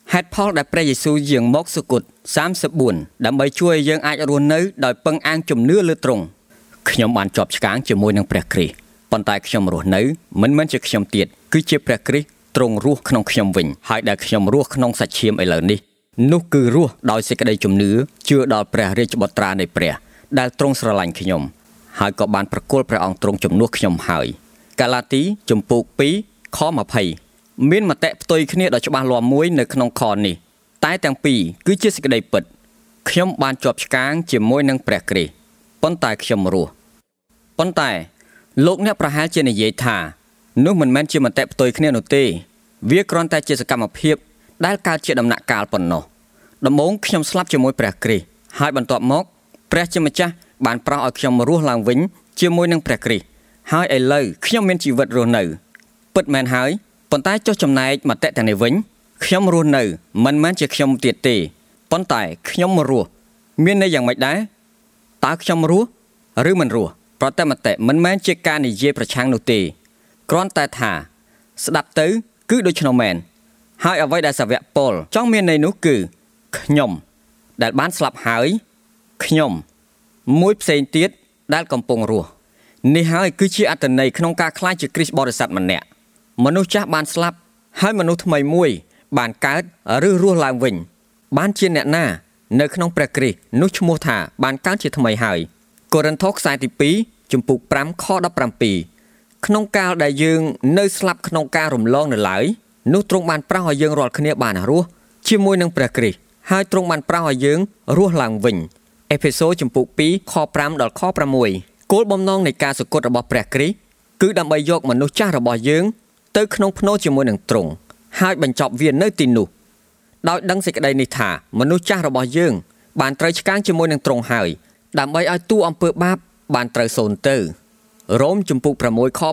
ហេតុផលដែលព្រះយេស៊ូវយាងមកសុគត34ដើម្បីជួយឲ្យយើងអាចរស់នៅដោយពឹងអាងជំនឿលើទ្រង់ខ្ញុំបានជាប់ឆ្កាងជាមួយនឹងព្រះគ្រីស្ទប៉ុន្តែខ្ញុំរស់នៅមិនមែនជាខ្ញុំទៀតគឺជាព្រះគ្រីស្ទទ្រង់រស់ក្នុងខ្ញុំវិញហើយដែលខ្ញុំរស់ក្នុងសាច់ឈាមឥឡូវនេះនោះគឺរស់ដោយសេចក្តីជំនឿជឿដល់ព្រះរាជបុត្រានៃព្រះដែលទ្រង់ស្រឡាញ់ខ្ញុំហើយក៏បានប្រគល់ព្រះអង្គទ្រង់ជំនួសខ្ញុំហើយកាឡាទីជំពូក2ខ20មានមតិផ្ទុយគ្នាដ៏ច្បាស់លាស់មួយនៅក្នុងខនេះតែទាំងពីរគឺជាសេចក្តីពិតខ្ញុំបានជាប់ឆ្កាងជាមួយនឹងព្រះគ្រីស្ទប៉ុន្តែខ្ញុំរស់ប៉ុន្តែលោកអ្នកប្រហែលជានិយាយថានោះមិនមែនជាមតិផ្ទុយគ្នានោះទេវាគ្រាន់តែជាសកម្មភាពដែលកើតជាដំណាក់កាលប៉ុណ្ណោះដំបូងខ្ញុំស្លាប់ជាមួយព្រះគ្រីស្ទហើយបន្ទាប់មកព្រះជាម្ចាស់បានប្រោសឲ្យខ្ញុំរស់ឡើងវិញជាមួយនឹងព្រះគ្រីស្ទហើយឥឡូវខ្ញុំមានជីវិតរស់នៅពិតមែនហើយប៉ុន្តែចុះចំណែកមតិទាំងនេះវិញខ្ញុំរស់នៅមិនមែនជាខ្ញុំទៀតទេប៉ុន្តែខ្ញុំរស់មានន័យយ៉ាងម៉េចដែរតើខ្ញុំរស់ឬមិនរស់ប្រតិមតិមិនមែនជាការនិយាយប្រឆាំងនោះទេគ្រាន់តែថាស្ដាប់ទៅគឺដូច្នោះមែនហើយអ្វីដែលសាវកប៉ុលចង់មានន័យនោះគឺខ្ញុំដែលបានស្លាប់ហើយខ្ញុំមួយផ្សេងទៀតដែលកំពុងរស់នេះហើយគឺជាអត្ថន័យក្នុងការក្លាយជាគ្រីស្ទបរិស័ទម្នាក់មនុស្សចាស់បានស្លាប់ហើយមនុស្សថ្មីមួយបានកើតឬរស់ឡើងវិញបានជាអ្នកណានៅក្នុងព្រះគ្រីស្ទនោះឈ្មោះថាបានកើតជាថ្មីហើយកូរិនថូសខ្សែទី2ជំពូក5ខ17ក្នុងកាលដែលយើងនៅស្លាប់ក្នុងការរំលងនៅឡើយនោះទ្រង់បានប្រោសឲ្យយើងរាល់គ្នាបានរស់ជាមួយនឹងព្រះគ្រីស្ទហើយទ្រង់បានប្រោសឲ្យយើងរស់ឡើងវិញអេភេសូជំពូក2ខ5ដល់ខ6គោលបំណងនៃការសុគតរបស់ព្រះគ្រីស្ទគឺដើម្បីយកមនុស្សចាស់របស់យើងទៅក្នុងភ្នូរជាមួយនឹងទ្រង់ហើយបញ្ចប់វានៅទីនោះដោយដឹងសេចក្តីនេះថាមនុស្សចាស់របស់យើងបានត្រូវឆ្កាងជាមួយនឹងទ្រង់ហើយដើម្បីឲ្យតួអំពើបាបបានត្រូវសូន្យទៅរ៉ូមជំពូក6ខ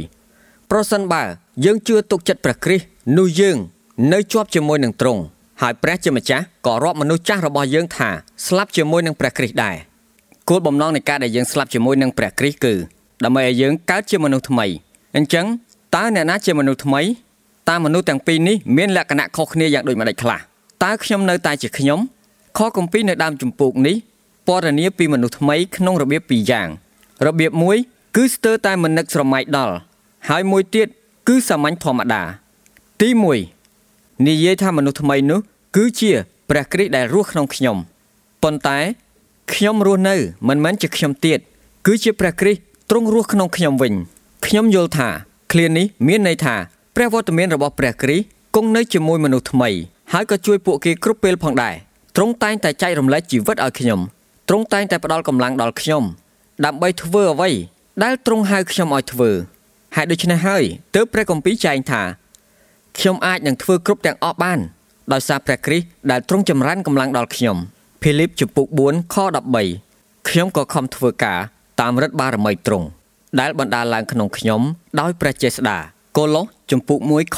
6ប្រសិនបើយើងជឿទុកចិត្តព្រះគ្រីស្ទនោះយើងនៅជាប់ជាមួយនឹងទ្រង់ហើយព្រះជាម្ចាស់ក៏រាប់មនុស្សចាស់របស់យើងថាស្លាប់ជាមួយនឹងព្រះគ្រីស្ទដែរគោលបំណងនៃការដែលយើងស្លាប់ជាមួយនឹងព្រះគ្រីស្ទគឺដើម្បីឲ្យយើងកើតជាមនុស្សថ្មីអញ្ចឹងតើអ្នកណាជាមនុស្សថ្មីតើមនុស្សទាំងពីរនេះមានលក្ខណៈខុសគ្នាយ៉ាងដូចម្តេចខ្លះតើខ្ញុំនៅតែជាខ្ញុំខគម្ពីរនៅដើមជំពូកនេះពណ៌នាពីមនុស្សថ្មីក្នុងរបៀបពីរយ៉ាងរបៀបមួយគឺស្ទើរតែមិននឹកស្រមៃដល់ហើយមួយទៀតគឺសាមញ្ញធម្មតាទី1និយាយថាមនុស្សថ្មីនោះគឺជាព្រះគ្រីស្ទដែលរស់ក្នុងខ្ញុំប៉ុន្តែខ្ញុំរស់នៅមិនមែនជាខ្ញុំទៀតគឺជាព្រះគ្រីស្ទទ្រង់រស់ក្នុងខ្ញុំវិញខ្ញុំយល់ថាឃ្លានេះមានន័យថាព្រះវត្តមានរបស់ព្រះគ្រីស្ទគង់នៅជាមួយមនុស្សថ្មីហើយក៏ជួយពួកគេគ្រប់ពេលផងដែរទ្រង់តែងតែចែករំលែកជីវិតឲ្យខ្ញុំទ្រង់តែងតែផ្ដល់កម្លាំងដល់ខ្ញុំដើម្បីធ្វើអ្វីដែលទ្រង់ហៅខ្ញុំឲ្យធ្វើហើយដូច្នេះហើយទើបព្រះគម្ពីរចែងថាខ្ញុំអាចនឹងធ្វើគ្រប់ទាំងអស់បានដោយសារព្រះគ្រីស្ទដែលទ្រង់ចម្រើនកម្លាំងដល់ខ្ញុំភីលីបជំពូក4ខ13ខ្ញុំក៏ខំធ្វើការតាមឫទ្ធិបារមីទ្រង់ដែលបណ្ដាលឡើងក្នុងខ្ញុំដោយព្រះចេស្តាកូឡូសជំពូក1ខ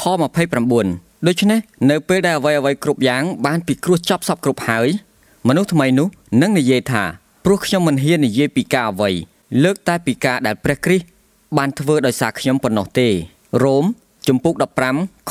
29ដូច្នេះនៅពេលដែលអ្វីៗគ្រប់យ៉ាងបានពិគ្រោះចប់សពគ្រប់ហើយមនុស្សថ្មីនោះនឹងនិយាយថាព្រោះខ្ញុំមិនហ៊ាននិយាយពីការអ្វីលើកតែពីការដែលព្រះគ្រីស្ទបានធ្វើដោយសារខ្ញុំប៉ុណ្ណោះទេរ៉ូមជំពូក15ខ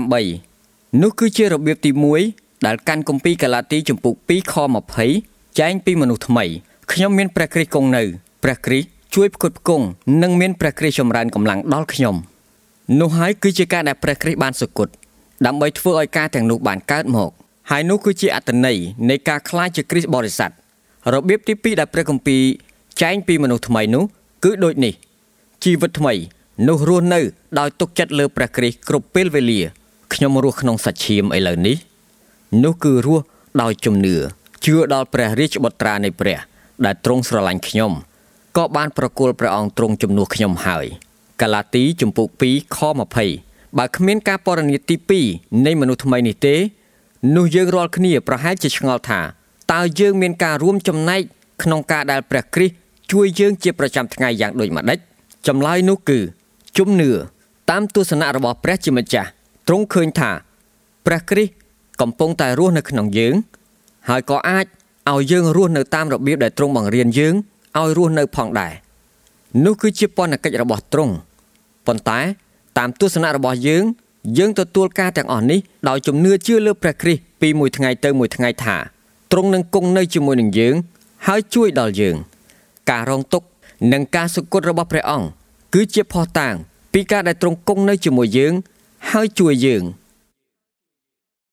18នោះគឺជារបៀបទី1ដែលកាន់គម្ពីរកាឡាទីជំពូក2ខ20ចែងពីមនុស្សថ្មីខ្ញុំមានព្រះគ្រីស្ទគង់នៅព្រះគ្រីស្ទជួយផ្គត់ផ្គង់និងមានព្រះគ្រីស្ទចម្រើនកម្លាំងដល់ខ្ញុំនោះហើយគឺជាការដែលព្រះគ្រីស្ទបានសុគតដើម្បីធ្វើឲ្យការទាំងនោះបានកើតមកហើយនោះគឺជាអត្ថន័យនៃការក្លាយជាគ្រីស្ទបរិស័ទរបៀបទី2ដែលព្រះគម្ពីរចែងពីមនុស្សថ្មីនោះគឺដូចនេះជីវិតថ្មីនោះរស់នៅដោយទុកចិត្តលើព្រះគ្រីស្ទគ្រប់ពេលវេលាខ្ញុំរស់ក្នុងសាច់ឈាមឥឡូវនេះនោះគឺរស់ដោយជំនឿជឿដល់ព្រះរាជបុត្រានៃព្រះដែលទ្រង់ស្រឡាញ់ខ្ញុំក៏បានប្រគល់ព្រះអង្គទ្រង់ជំនួសខ្ញុំហើយកាឡាទីជំពូក2ខ20បើគ្មានការពណ៌នាទី2នៃមនុស្សថ្មីនេះទេនោះយើងរាល់គ្នាប្រហែលជាឆ្ងល់ថាតើយើងមានការរួមចំណែកក្នុងការដែលព្រះគ្រីស្ទជួយយើងជាប្រចាំថ្ងៃយ៉ាងដូចម្តេចចម្លើយនោះគឺជំនឿតាមទស្សនៈរបស់ព្រះជាម្ចាស់ទ្រង់ឃើញថាព្រះគ្រីស្ទកំពុងតែរស់នៅក្នុងយើងហើយក៏អាចឲ្យយើងរស់នៅតាមរបៀបដែលទ្រង់បង្រៀនយើងឲ្យរស់នៅផងដែរនោះគឺជាពន្ធកិច្ចរបស់ទ្រង់ប៉ុន្តែតាមទស្សនៈរបស់យើងយើងទទួលការទាំងអស់នេះដោយជំនឿជឿលើព្រះគ្រីស្ទពីមួយថ្ងៃទៅមួយថ្ងៃថាទ្រង់នឹងគង់នៅជាមួយនឹងយើងហើយជួយដល់យើងការរងទុក្ខនិងការសុគតរបស់ព្រះអង្គគឺជាភស្តុតាងពីការដែលទ្រង់គង់នៅជាមួយយើងហើយជួយយើង